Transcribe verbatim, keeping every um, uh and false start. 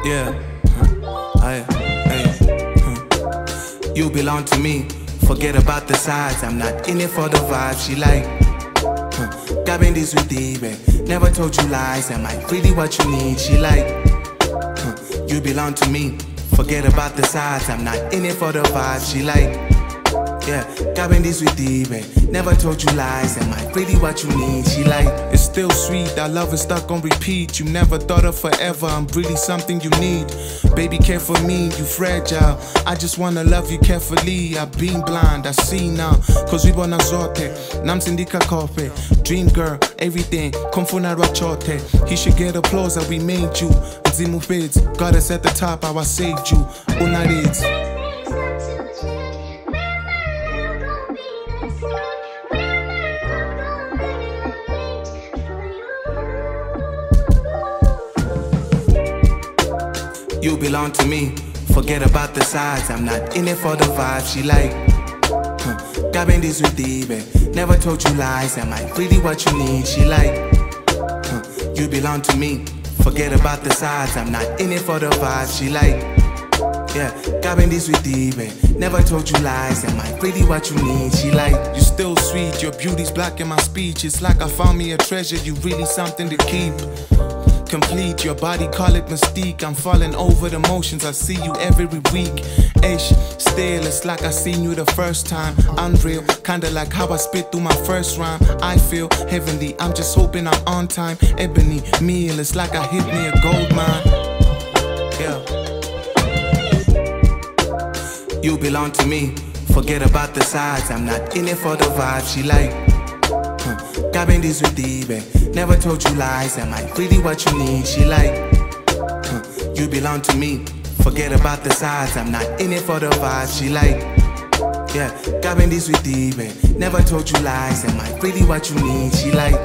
Yeah, I, hey, you belong to me. Forget about the sides, I'm not in it for the vibe. She like, huh, got this with the babe. Never told you lies, am I really what you need? She like, huh, you belong to me. Forget about the sides, I'm not in it for the vibe. She like, yeah, got this with the babe. Never told you lies, am I really what you need? She like, it's still sweet, our love is stuck on repeat. You never thought of forever, I'm really something you need. Baby, care for me, you fragile. I just wanna love you carefully. I've been blind, I see now. Cause we wanna zote, namsindika kope. Dream girl, everything, komfuna rachote. He should get applause that we made you. Zimu feds, got us at the top, how I saved you. Unarids. You belong to me, forget about the sides, I'm not in it for the vibe. She like, huh, got this with the babe. Never told you lies, am I really what you need? She like, huh, you belong to me, forget about the sides, I'm not in it for the vibe. She like, yeah, got this with the babe. Never told you lies, am I really what you need? She like, you still sweet, your beauty's blocking my speech. It's like I found me a treasure, you really something to keep. Complete, your body call it mystique. I'm falling over the motions, I see you every week. Ish, still, it's like I seen you the first time. Unreal, kinda like how I spit through my first rhyme. I feel heavenly, I'm just hoping I'm on time. Ebony meal, it's like I hit me a gold mine. Yeah. You belong to me, forget about the sides, I'm not in it for the vibe. She like, huh, got this with the babe. Never told you lies, am I really what you need? She like, huh, you belong to me, forget about the sides, I'm not in it for the vibe. She like, yeah, got this with the babe. Never told you lies, am I really what you need? She like,